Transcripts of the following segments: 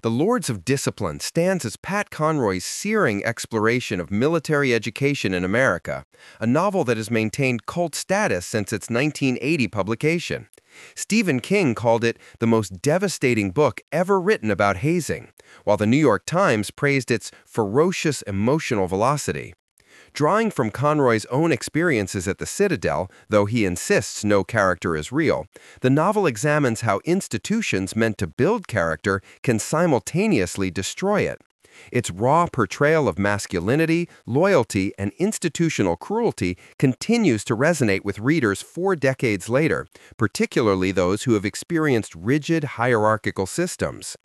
The Lords of Discipline stands as Pat Conroy's searing exploration of military education in America, a novel that has maintained cult status since its 1980 publication. Stephen King called it the most devastating book ever written about hazing, while the New York Times praised its ferocious emotional velocity. Drawing from Conroy's own experiences at the Citadel, though he insists no character is real, the novel examines how institutions meant to build character can simultaneously destroy it. Its raw portrayal of masculinity, loyalty, and institutional cruelty continues to resonate with readers 4 decades later, particularly those who have experienced rigid hierarchical systems.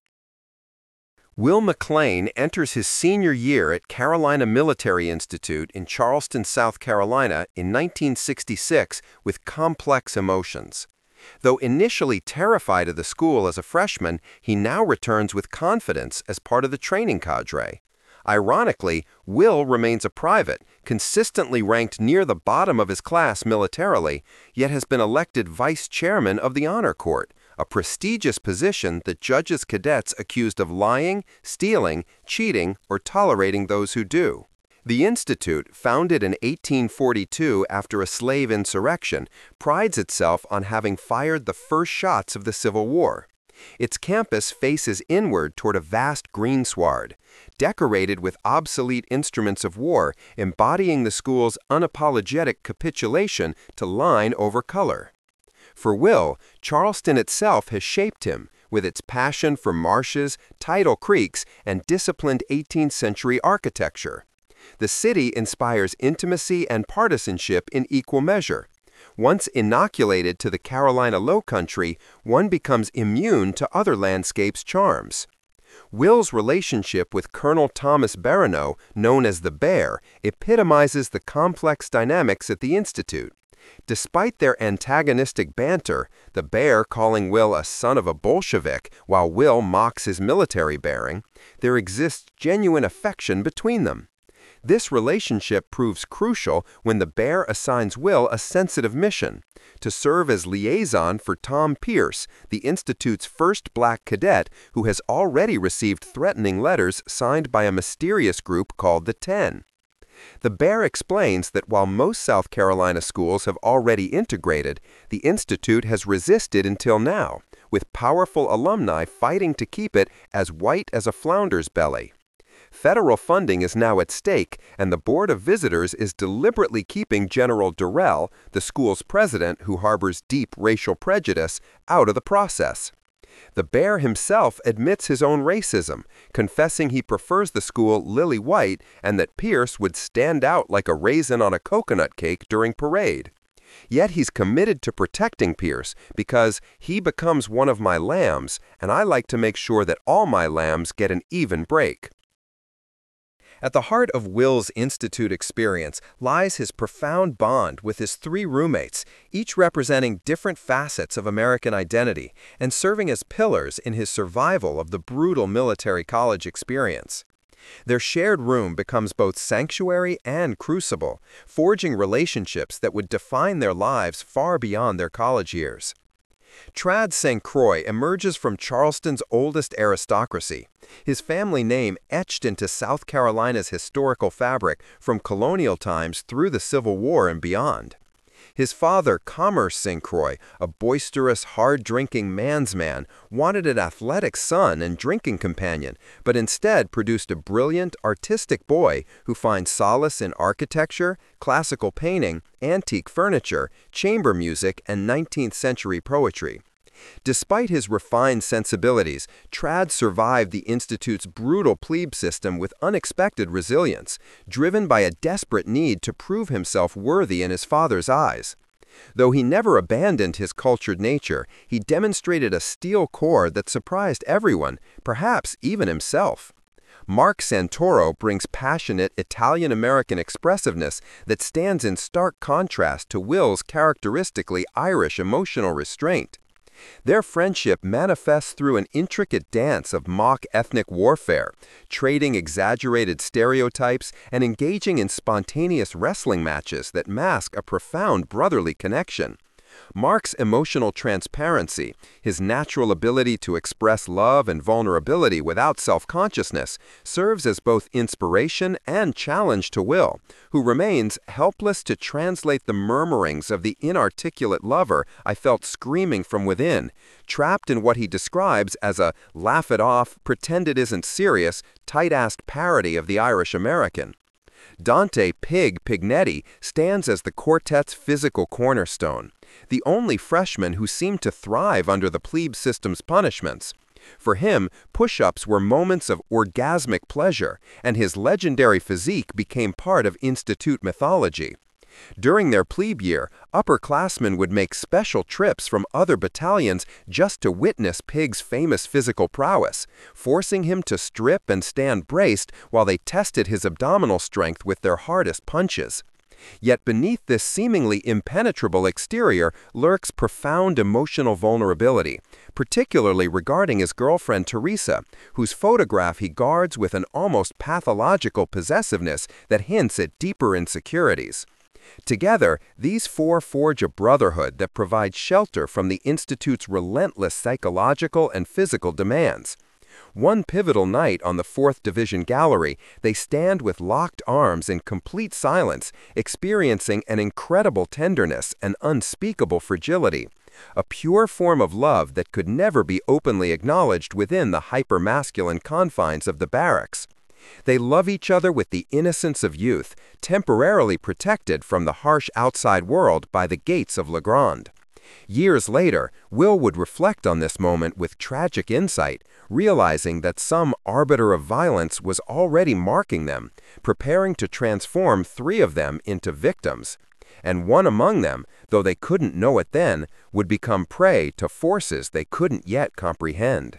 Will McLean enters his senior year at Carolina Military Institute in Charleston, South Carolina in 1966 with complex emotions. Though initially terrified of the school as a freshman, he now returns with confidence as part of the training cadre. Ironically, Will remains a private, consistently ranked near the bottom of his class militarily, yet has been elected vice chairman of the Honor Court, a prestigious position that judges cadets accused of lying, stealing, cheating, or tolerating those who do. The Institute, founded in 1842 after a slave insurrection, prides itself on having fired the first shots of the Civil War. Its campus faces inward toward a vast greensward, decorated with obsolete instruments of war embodying the school's unapologetic capitulation to line over color. For Will, Charleston itself has shaped him, with its passion for marshes, tidal creeks, and disciplined 18th century architecture. The city inspires intimacy and partisanship in equal measure. Once inoculated to the Carolina Lowcountry, one becomes immune to other landscapes' charms. Will's relationship with Colonel Thomas Baranow, known as the Bear, epitomizes the complex dynamics at the Institute. Despite their antagonistic banter, the Bear calling Will a son of a Bolshevik while Will mocks his military bearing, there exists genuine affection between them. This relationship proves crucial when the Bear assigns Will a sensitive mission, to serve as liaison for Tom Pierce, the Institute's first black cadet who has already received threatening letters signed by a mysterious group called the Ten. The Bear explains that while most South Carolina schools have already integrated, the Institute has resisted until now, with powerful alumni fighting to keep it as white as a flounder's belly. Federal funding is now at stake, and the Board of Visitors is deliberately keeping General Durrell, the school's president who harbors deep racial prejudice, out of the process. The Bear himself admits his own racism, confessing he prefers the school lily white and that Pierce would stand out like a raisin on a coconut cake during parade. Yet he's committed to protecting Pierce because he becomes one of my lambs, and I like to make sure that all my lambs get an even break. At the heart of Will's Institute experience lies his profound bond with his 3 roommates, each representing different facets of American identity and serving as pillars in his survival of the brutal military college experience. Their shared room becomes both sanctuary and crucible, forging relationships that would define their lives far beyond their college years. Tradd St. Croix emerges from Charleston's oldest aristocracy, his family name etched into South Carolina's historical fabric from colonial times through the Civil War and beyond. His father, Commerce St. Croix, a boisterous, hard-drinking man's man, wanted an athletic son and drinking companion, but instead produced a brilliant, artistic boy who finds solace in architecture, classical painting, antique furniture, chamber music, and 19th century poetry. Despite his refined sensibilities, Tradd survived the Institute's brutal plebe system with unexpected resilience, driven by a desperate need to prove himself worthy in his father's eyes. Though he never abandoned his cultured nature, he demonstrated a steel core that surprised everyone, perhaps even himself. Mark Santoro brings passionate Italian-American expressiveness that stands in stark contrast to Will's characteristically Irish emotional restraint. Their friendship manifests through an intricate dance of mock ethnic warfare, trading exaggerated stereotypes and engaging in spontaneous wrestling matches that mask a profound brotherly connection. Mark's emotional transparency, his natural ability to express love and vulnerability without self-consciousness, serves as both inspiration and challenge to Will, who remains helpless to translate the murmurings of the inarticulate lover I felt screaming from within, trapped in what he describes as a laugh-it-off, pretend-it-isn't-serious, tight-assed parody of the Irish American. Dante Pig Pignetti stands as the quartet's physical cornerstone, the only freshman who seemed to thrive under the plebe system's punishments. For him, push-ups were moments of orgasmic pleasure, and his legendary physique became part of institute mythology. During their plebe year, upperclassmen would make special trips from other battalions just to witness Pig's famous physical prowess, forcing him to strip and stand braced while they tested his abdominal strength with their hardest punches. Yet beneath this seemingly impenetrable exterior lurks profound emotional vulnerability, particularly regarding his girlfriend Teresa, whose photograph he guards with an almost pathological possessiveness that hints at deeper insecurities. Together, these four forge a brotherhood that provides shelter from the Institute's relentless psychological and physical demands. One pivotal night on the 4th Division Gallery, they stand with locked arms in complete silence, experiencing an incredible tenderness and unspeakable fragility, a pure form of love that could never be openly acknowledged within the hypermasculine confines of the barracks. They love each other with the innocence of youth, temporarily protected from the harsh outside world by the gates of Legrand. Years later, Will would reflect on this moment with tragic insight, realizing that some arbiter of violence was already marking them, preparing to transform 3 of them into victims. And one among them, though they couldn't know it then, would become prey to forces they couldn't yet comprehend.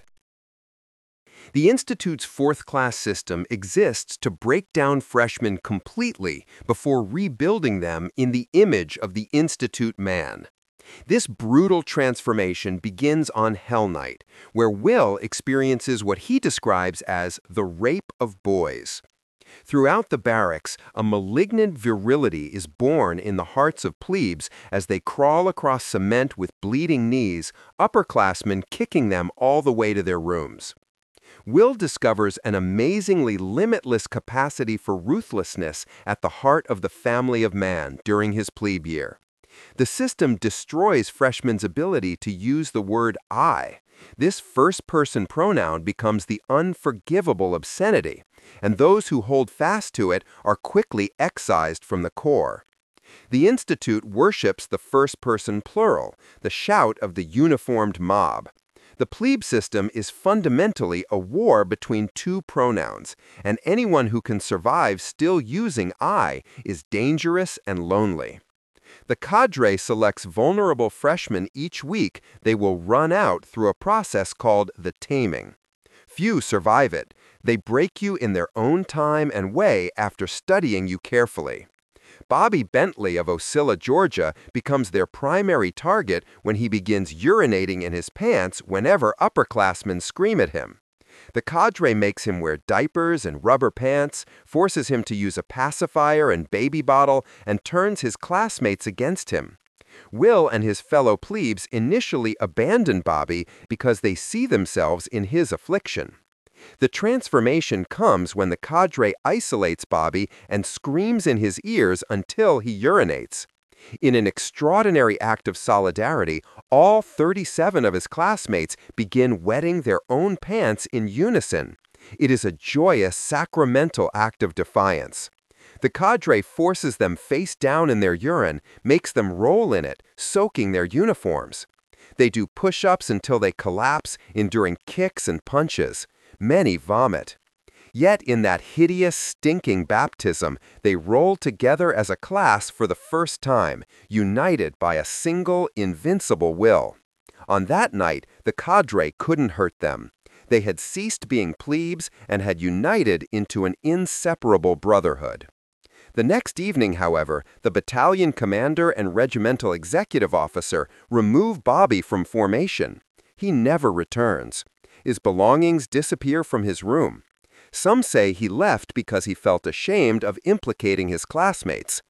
The Institute's fourth-class system exists to break down freshmen completely before rebuilding them in the image of the Institute man. This brutal transformation begins on Hell Night, where Will experiences what he describes as the rape of boys. Throughout the barracks, a malignant virility is born in the hearts of plebes as they crawl across cement with bleeding knees, upperclassmen kicking them all the way to their rooms. Will discovers an amazingly limitless capacity for ruthlessness at the heart of the family of man during his plebe year. The system destroys freshmen's ability to use the word I. This first-person pronoun becomes the unforgivable obscenity, and those who hold fast to it are quickly excised from the corps. The Institute worships the first-person plural, the shout of the uniformed mob. The plebe system is fundamentally a war between 2 pronouns, and anyone who can survive still using I is dangerous and lonely. The cadre selects vulnerable freshmen each week they will run out through a process called the taming. Few survive it. They break you in their own time and way after studying you carefully. Bobby Bentley of Ocilla, Georgia, becomes their primary target when he begins urinating in his pants whenever upperclassmen scream at him. The cadre makes him wear diapers and rubber pants, forces him to use a pacifier and baby bottle, and turns his classmates against him. Will and his fellow plebes initially abandon Bobby because they see themselves in his affliction. The transformation comes when the cadre isolates Bobby and screams in his ears until he urinates. In an extraordinary act of solidarity, all 37 of his classmates begin wetting their own pants in unison. It is a joyous, sacramental act of defiance. The cadre forces them face down in their urine, makes them roll in it, soaking their uniforms. They do push-ups until they collapse, enduring kicks and punches. Many vomit. Yet in that hideous, stinking baptism, they roll together as a class for the first time, united by a single, invincible will. On that night, the cadre couldn't hurt them. They had ceased being plebes and had united into an inseparable brotherhood. The next evening, however, the battalion commander and regimental executive officer remove Bobby from formation. He never returns. His belongings disappear from his room. Some say he left because he felt ashamed of implicating his classmates.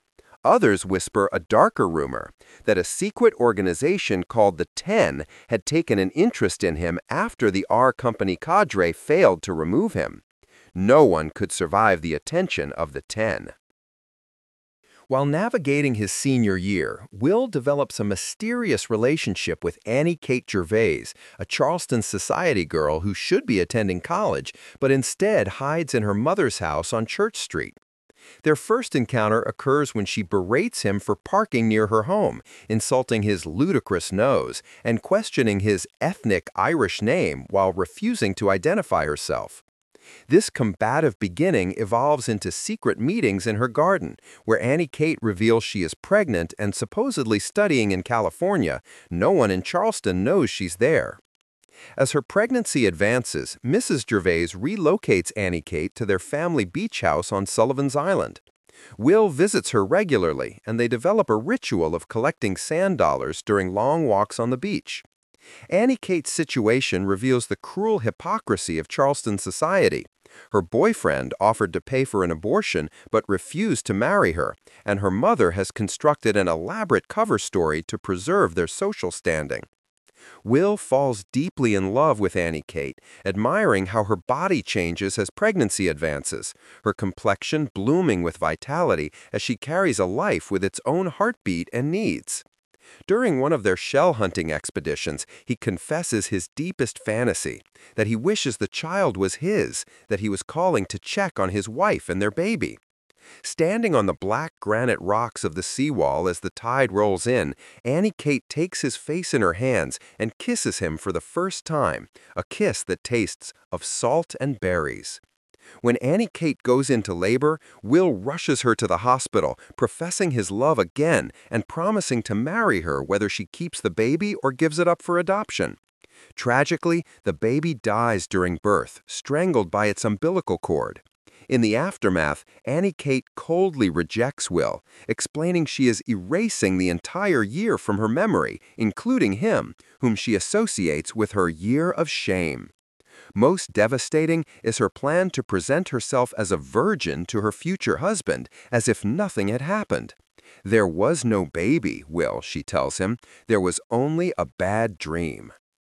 Others whisper a darker rumor that a secret organization called the Ten had taken an interest in him after the R Company cadre failed to remove him. No one could survive the attention of the Ten. While navigating his senior year, Will develops a mysterious relationship with Annie Kate Gervais, a Charleston society girl who should be attending college, but instead hides in her mother's house on Church Street. Their first encounter occurs when she berates him for parking near her home, insulting his ludicrous nose and questioning his ethnic Irish name while refusing to identify herself. This combative beginning evolves into secret meetings in her garden, where Annie Kate reveals she is pregnant and supposedly studying in California. No one in Charleston knows she's there. As her pregnancy advances, Mrs. Gervais relocates Annie Kate to their family beach house on Sullivan's Island. Will visits her regularly, and they develop a ritual of collecting sand dollars during long walks on the beach. Annie Kate's situation reveals the cruel hypocrisy of Charleston society. Her boyfriend offered to pay for an abortion but refused to marry her, and her mother has constructed an elaborate cover story to preserve their social standing. Will falls deeply in love with Annie Kate, admiring how her body changes as pregnancy advances, her complexion blooming with vitality as she carries a life with its own heartbeat and needs. During one of their shell hunting expeditions, he confesses his deepest fantasy, that he wishes the child was his, that he was calling to check on his wife and their baby. Standing on the black granite rocks of the seawall as the tide rolls in, Annie Kate takes his face in her hands and kisses him for the first time, a kiss that tastes of salt and berries. When Annie Kate goes into labor, Will rushes her to the hospital, professing his love again and promising to marry her whether she keeps the baby or gives it up for adoption. Tragically, the baby dies during birth, strangled by its umbilical cord. In the aftermath, Annie Kate coldly rejects Will, explaining she is erasing the entire year from her memory, including him, whom she associates with her year of shame. Most devastating is her plan to present herself as a virgin to her future husband, as if nothing had happened. There was no baby, Will, she tells him. There was only a bad dream.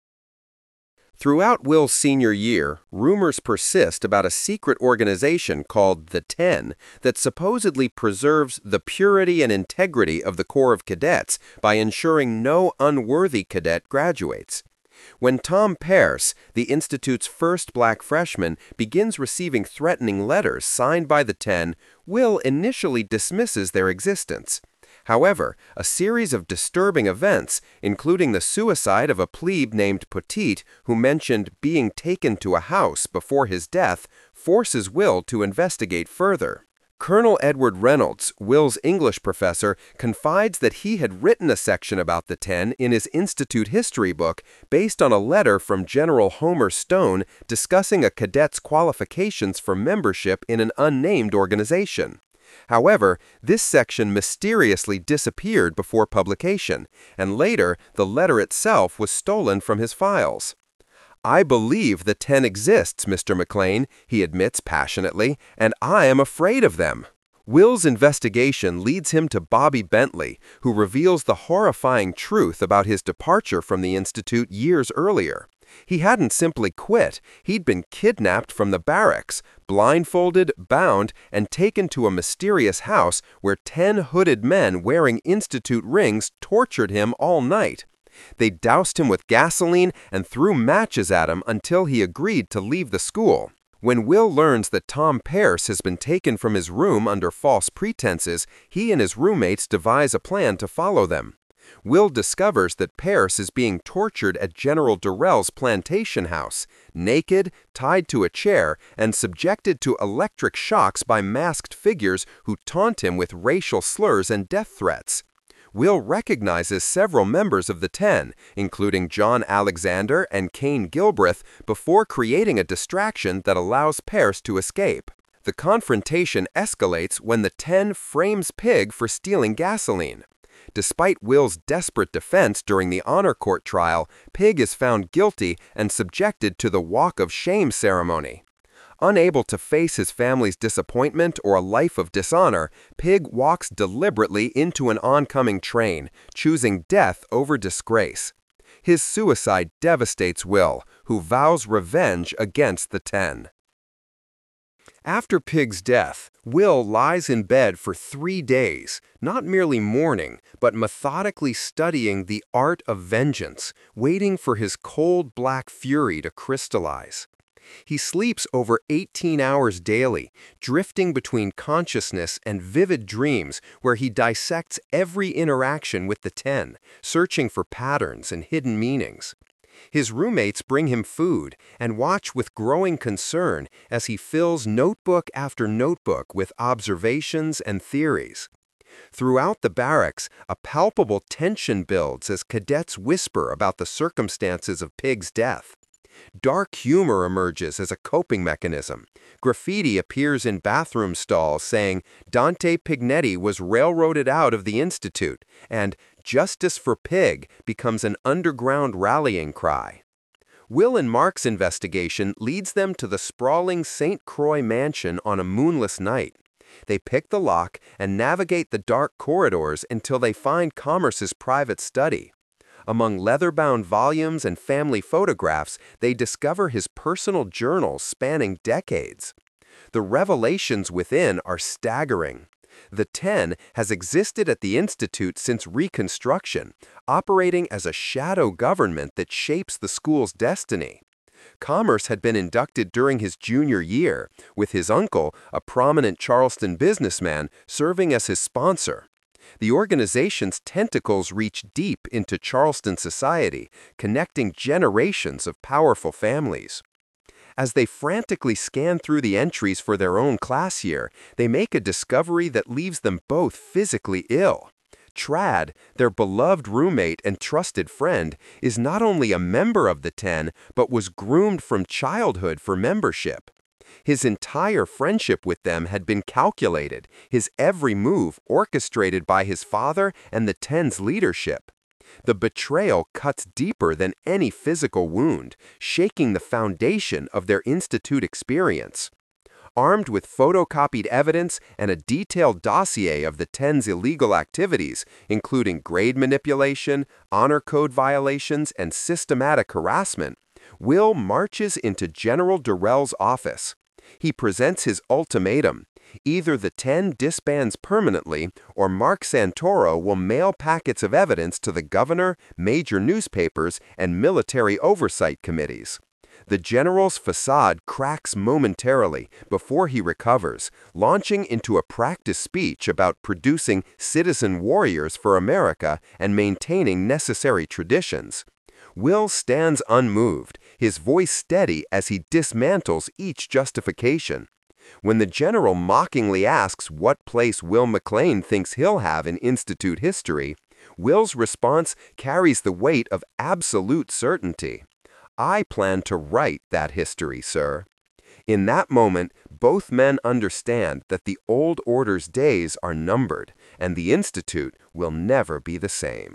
Throughout Will's senior year, rumors persist about a secret organization called the Ten that supposedly preserves the purity and integrity of the Corps of Cadets by ensuring no unworthy cadet graduates. When Tom Pearce, the Institute's first black freshman, begins receiving threatening letters signed by the Ten, Will initially dismisses their existence. However, a series of disturbing events, including the suicide of a plebe named Petit, who mentioned being taken to a house before his death, forces Will to investigate further. Colonel Edward Reynolds, Will's English professor, confides that he had written a section about the Ten in his Institute history book based on a letter from General Homer Stone discussing a cadet's qualifications for membership in an unnamed organization. However, this section mysteriously disappeared before publication, and later the letter itself was stolen from his files. "I believe the Ten exists, Mr. McLean," he admits passionately, "and I am afraid of them." Will's investigation leads him to Bobby Bentley, who reveals the horrifying truth about his departure from the Institute years earlier. He hadn't simply quit, he'd been kidnapped from the barracks, blindfolded, bound, and taken to a mysterious house where 10 hooded men wearing Institute rings tortured him all night. They doused him with gasoline and threw matches at him until he agreed to leave the school. When Will learns that Tom Pearce has been taken from his room under false pretenses, he and his roommates devise a plan to follow them. Will discovers that Pearce is being tortured at General Durrell's plantation house, naked, tied to a chair, and subjected to electric shocks by masked figures who taunt him with racial slurs and death threats. Will recognizes several members of the Ten, including John Alexander and Kane Gilbreth, before creating a distraction that allows Pearce to escape. The confrontation escalates when the Ten frames Pig for stealing gasoline. Despite Will's desperate defense during the honor court trial, Pig is found guilty and subjected to the Walk of Shame ceremony. Unable to face his family's disappointment or a life of dishonor, Pig walks deliberately into an oncoming train, choosing death over disgrace. His suicide devastates Will, who vows revenge against the Ten. After Pig's death, Will lies in bed for 3 days, not merely mourning, but methodically studying the art of vengeance, waiting for his cold black fury to crystallize. He sleeps over 18 hours daily, drifting between consciousness and vivid dreams where he dissects every interaction with the Ten, searching for patterns and hidden meanings. His roommates bring him food and watch with growing concern as he fills notebook after notebook with observations and theories. Throughout the barracks, a palpable tension builds as cadets whisper about the circumstances of Pig's death. Dark humor emerges as a coping mechanism. Graffiti appears in bathroom stalls saying, "Dante Pignetti was railroaded out of the Institute," and "Justice for Pig" becomes an underground rallying cry. Will and Mark's investigation leads them to the sprawling St. Croix mansion on a moonless night. They pick the lock and navigate the dark corridors until they find Commerce's private study. Among leather-bound volumes and family photographs, they discover his personal journals spanning decades. The revelations within are staggering. The Ten has existed at the Institute since Reconstruction, operating as a shadow government that shapes the school's destiny. Commerce had been inducted during his junior year, with his uncle, a prominent Charleston businessman, serving as his sponsor. The organization's tentacles reach deep into Charleston society, connecting generations of powerful families. As they frantically scan through the entries for their own class year, they make a discovery that leaves them both physically ill. Trad, their beloved roommate and trusted friend, is not only a member of the Ten, but was groomed from childhood for membership. His entire friendship with them had been calculated, his every move orchestrated by his father and the Ten's leadership. The betrayal cuts deeper than any physical wound, shaking the foundation of their institute experience. Armed with photocopied evidence and a detailed dossier of the Ten's illegal activities, including grade manipulation, honor code violations, and systematic harassment, Will marches into General Durrell's office. He presents his ultimatum. Either the Ten disbands permanently, or Mark Santoro will mail packets of evidence to the governor, major newspapers, and military oversight committees. The general's facade cracks momentarily before he recovers, launching into a practice speech about producing citizen warriors for America and maintaining necessary traditions. Will stands unmoved, his voice steady as he dismantles each justification. When the general mockingly asks what place Will McLean thinks he'll have in Institute history, Will's response carries the weight of absolute certainty. "I plan to write that history, sir." In that moment, both men understand that the old order's days are numbered, and the Institute will never be the same.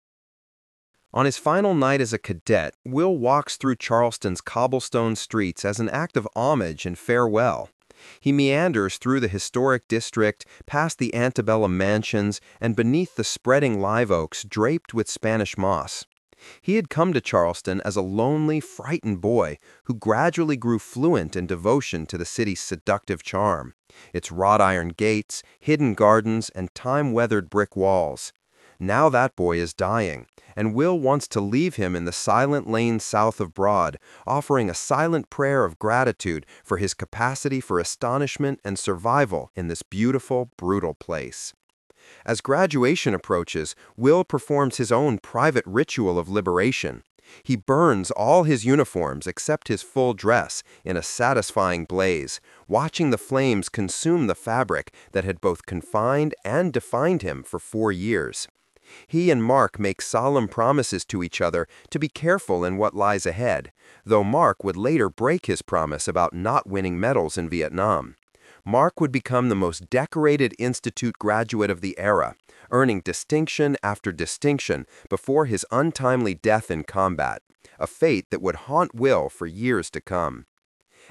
On his final night as a cadet, Will walks through Charleston's cobblestone streets as an act of homage and farewell. He meanders through the historic district, past the antebellum mansions, and beneath the spreading live oaks draped with Spanish moss. He had come to Charleston as a lonely, frightened boy who gradually grew fluent in devotion to the city's seductive charm, its wrought iron gates, hidden gardens, and time-weathered brick walls. Now that boy is dying, and Will wants to leave him in the silent lane south of Broad, offering a silent prayer of gratitude for his capacity for astonishment and survival in this beautiful, brutal place. As graduation approaches, Will performs his own private ritual of liberation. He burns all his uniforms except his full dress in a satisfying blaze, watching the flames consume the fabric that had both confined and defined him for 4 years. He and Mark make solemn promises to each other to be careful in what lies ahead, though Mark would later break his promise about not winning medals in Vietnam. Mark would become the most decorated Institute graduate of the era, earning distinction after distinction before his untimely death in combat, a fate that would haunt Will for years to come.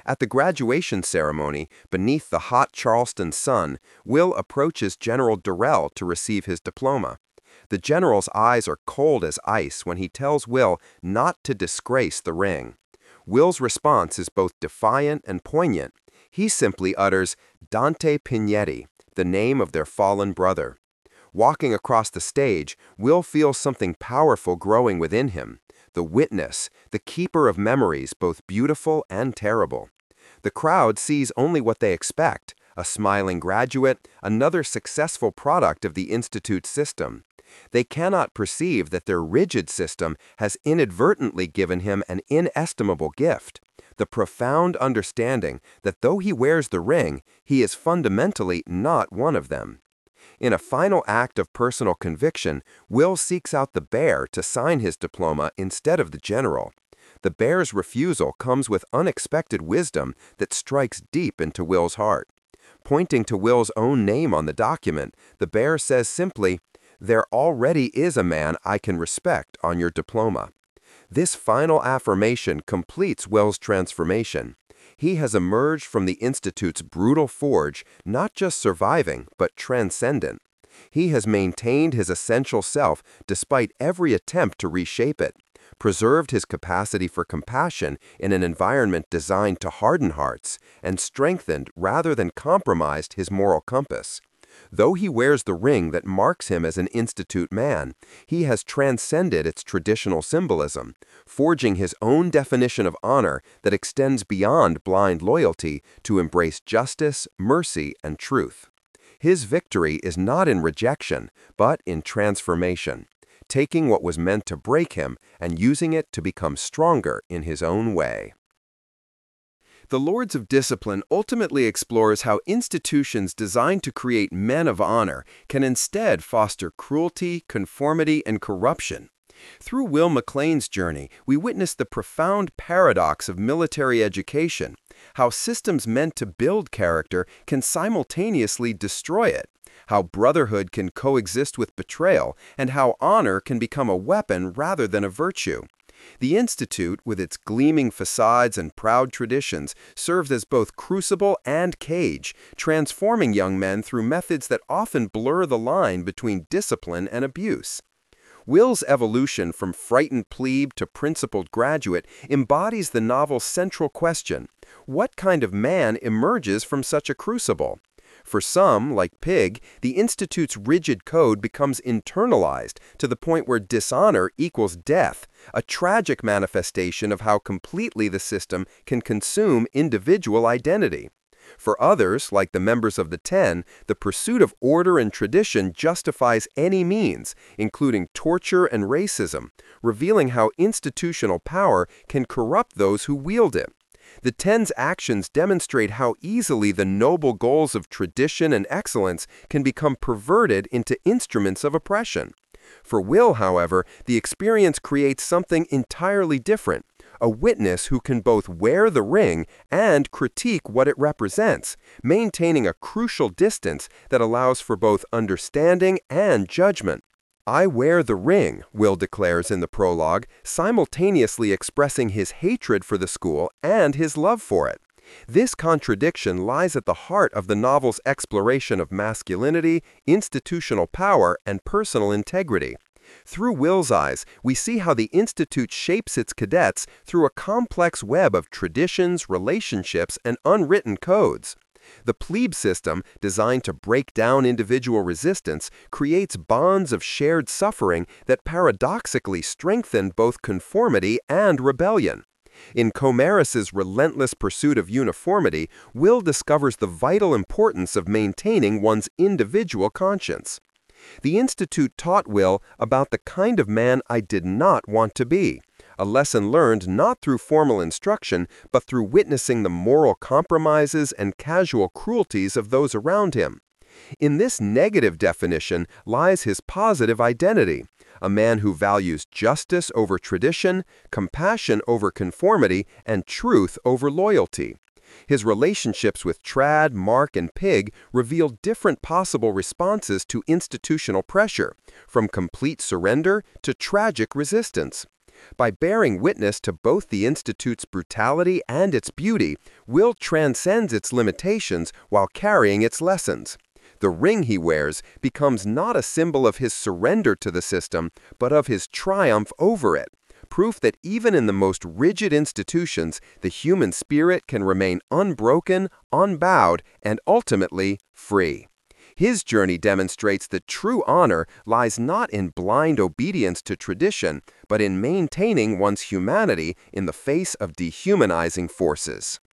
At the graduation ceremony, beneath the hot Charleston sun, Will approaches General Durrell to receive his diploma. The general's eyes are cold as ice when he tells Will not to disgrace the ring. Will's response is both defiant and poignant. He simply utters, "Dante Pinetti," the name of their fallen brother. Walking across the stage, Will feels something powerful growing within him. The witness, the keeper of memories both beautiful and terrible. The crowd sees only what they expect, a smiling graduate, another successful product of the Institute's system. They cannot perceive that their rigid system has inadvertently given him an inestimable gift, the profound understanding that though he wears the ring, he is fundamentally not one of them. In a final act of personal conviction, Will seeks out the bear to sign his diploma instead of the general. The bear's refusal comes with unexpected wisdom that strikes deep into Will's heart. Pointing to Will's own name on the document, the bear says simply, "There already is a man I can respect on your diploma." This final affirmation completes Will's transformation. He has emerged from the Institute's brutal forge, not just surviving, but transcendent. He has maintained his essential self despite every attempt to reshape it, preserved his capacity for compassion in an environment designed to harden hearts, and strengthened rather than compromised his moral compass. Though he wears the ring that marks him as an Institute man, he has transcended its traditional symbolism, forging his own definition of honor that extends beyond blind loyalty to embrace justice, mercy, and truth. His victory is not in rejection, but in transformation, taking what was meant to break him and using it to become stronger in his own way. The Lords of Discipline ultimately explores how institutions designed to create men of honor can instead foster cruelty, conformity, and corruption. Through Will McLean's journey, we witness the profound paradox of military education, how systems meant to build character can simultaneously destroy it, how brotherhood can coexist with betrayal, and how honor can become a weapon rather than a virtue. The Institute, with its gleaming facades and proud traditions, serves as both crucible and cage, transforming young men through methods that often blur the line between discipline and abuse. Will's evolution from frightened plebe to principled graduate embodies the novel's central question: what kind of man emerges from such a crucible? For some, like Pig, the Institute's rigid code becomes internalized to the point where dishonor equals death, a tragic manifestation of how completely the system can consume individual identity. For others, like the members of the Ten, the pursuit of order and tradition justifies any means, including torture and racism, revealing how institutional power can corrupt those who wield it. The Ten's actions demonstrate how easily the noble goals of tradition and excellence can become perverted into instruments of oppression. For Will, however, the experience creates something entirely different, a witness who can both wear the ring and critique what it represents, maintaining a crucial distance that allows for both understanding and judgment. "I wear the ring," Will declares in the prologue, simultaneously expressing his hatred for the school and his love for it. This contradiction lies at the heart of the novel's exploration of masculinity, institutional power, and personal integrity. Through Will's eyes, we see how the Institute shapes its cadets through a complex web of traditions, relationships, and unwritten codes. The plebe system, designed to break down individual resistance, creates bonds of shared suffering that paradoxically strengthen both conformity and rebellion. In Comaris's relentless pursuit of uniformity, Will discovers the vital importance of maintaining one's individual conscience. The Institute taught Will about the kind of man I did not want to be, a lesson learned not through formal instruction, but through witnessing the moral compromises and casual cruelties of those around him. In this negative definition lies his positive identity, a man who values justice over tradition, compassion over conformity, and truth over loyalty. His relationships with Trad, Mark, and Pig reveal different possible responses to institutional pressure, from complete surrender to tragic resistance. By bearing witness to both the Institute's brutality and its beauty, Will transcends its limitations while carrying its lessons. The ring he wears becomes not a symbol of his surrender to the system, but of his triumph over it. Proof that even in the most rigid institutions, the human spirit can remain unbroken, unbowed, and ultimately free. His journey demonstrates that true honor lies not in blind obedience to tradition, but in maintaining one's humanity in the face of dehumanizing forces.